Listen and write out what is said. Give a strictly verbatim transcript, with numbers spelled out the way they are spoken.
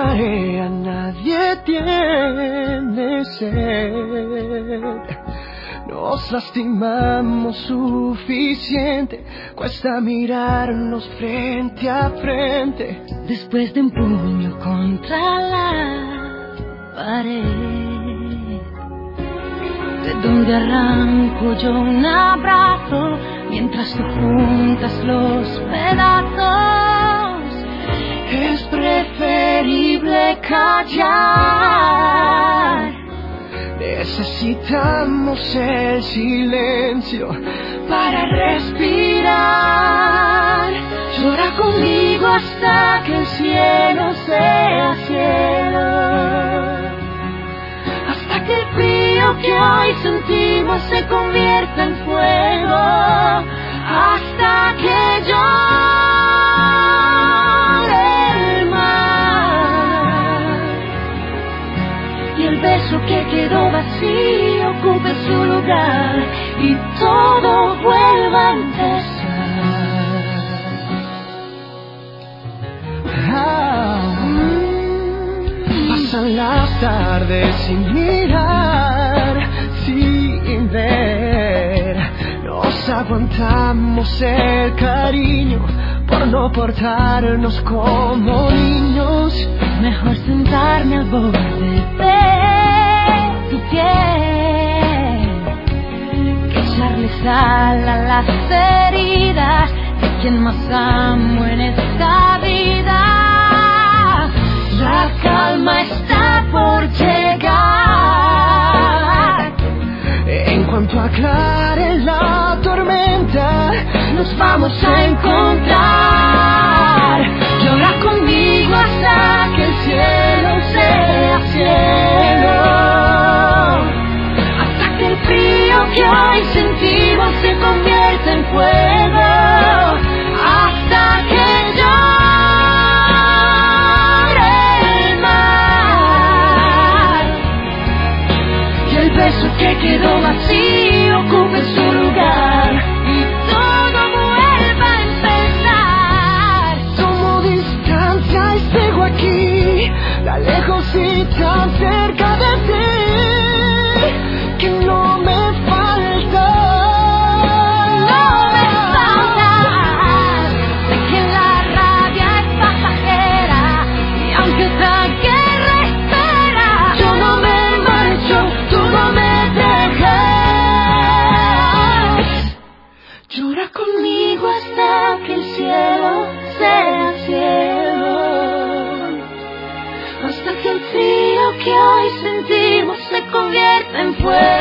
marea, nadie tiene sed. Nos lastimamos suficiente, cuesta mirarnos frente a frente. Después de un puño contra la pared, de donde arranco yo un abrazo mientras tú juntas los pedazos. Es preferible callar. Necesitamos el silencio para respirar. Llora conmigo hasta que el cielo sea cielo, hasta que el frío que hoy sentimos se convierta en fuego, hasta que llore el mar y el beso que quedó vacío ocupe su lugar y todo vuelva a empezar. Ah, pasan las tardes sin mirar, sin ver. Nos aguantamos el cariño por no portarnos como niños. Mejor sentarme al borde de tu piel que echarle sal a las heridas de quien más amo en esta vida. La calma está por llegar. En cuanto aclare la tormenta, nos vamos a encontrar. Llora conmigo hasta que el cielo sea cielo, hasta que el frío que hoy sentimos se convierta en fuego, hasta que llore el mar y el beso que quedó vacío ocupe su lugar y todo vuelva a empezar. Tomo distancia y sigo aquí, tan lejos y tan cerca de ti, que no me falta. No me falta. Sé que la rabia es pasajera y aunque otra guerra espera, Yo no me marcho, tú no me dejas. Llora conmigo hasta que el cielo sea cielo, hasta que el frío que hoy sentimos se convierta en fuego.